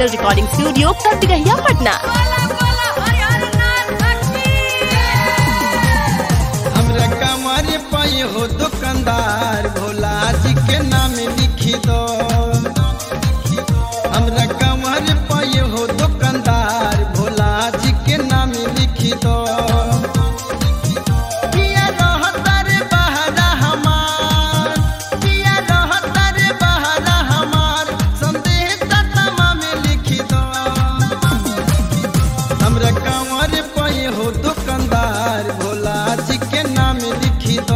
Digital recording studio Katgahiya Patna. हमरा कमर पाई हो दुकानदार भोला जी के नाम लिखी दो। हमरा कमर पाई हो दुकानदार भोला जी के नाम लिखी दो। दुकानदार भोला जी के नाम लिखी दो।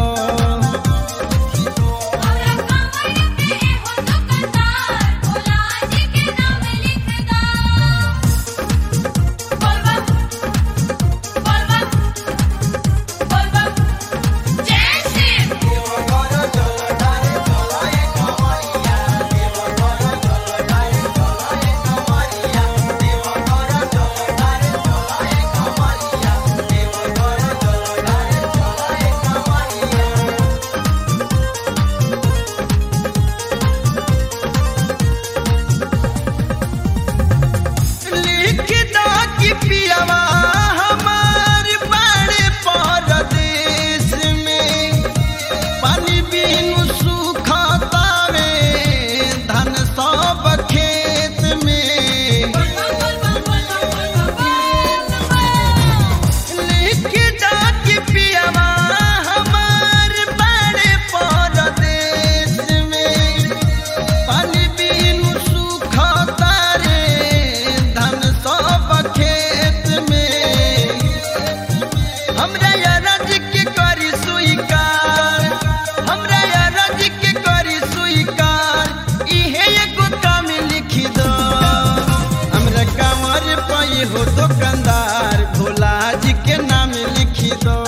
हो दुकानदार भोला जी के नाम लिखी दो।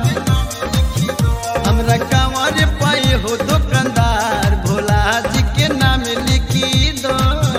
हमरा कमर पाई हो दुकानदार भोला जी के नाम लिखी दो।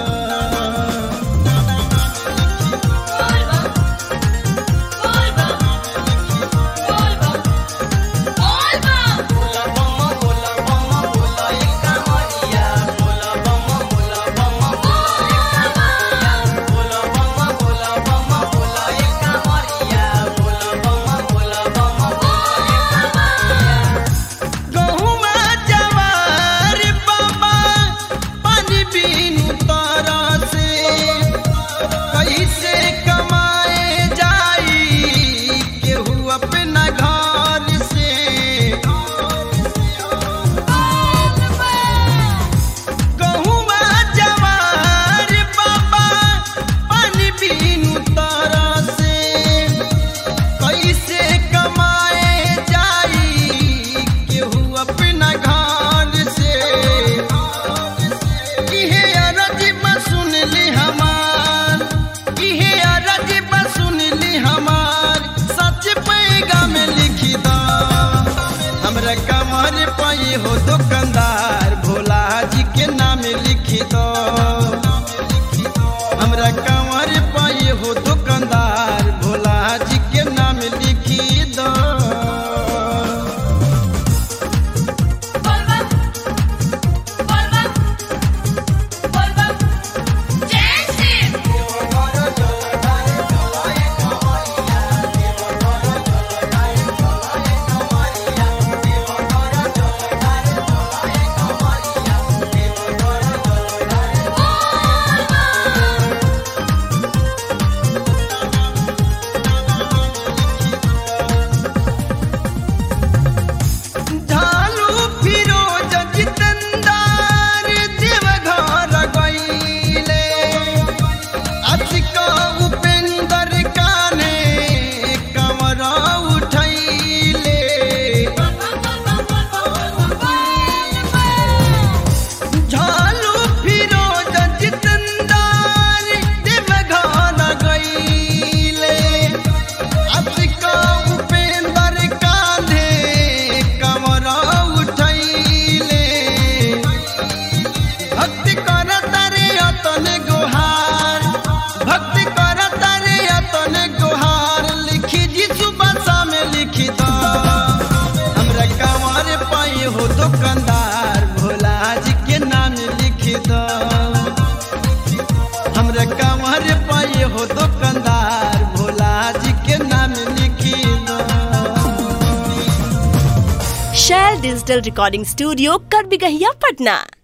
हमरा कमर पाई हो दुकानदार भोला जी के नाम लिखी दो। हमरा कमर पाई हो दुकानदार भोला जी के नाम लिखी दो। डिजिटल रिकॉर्डिंग स्टूडियो, कर बिगहिया, पटना।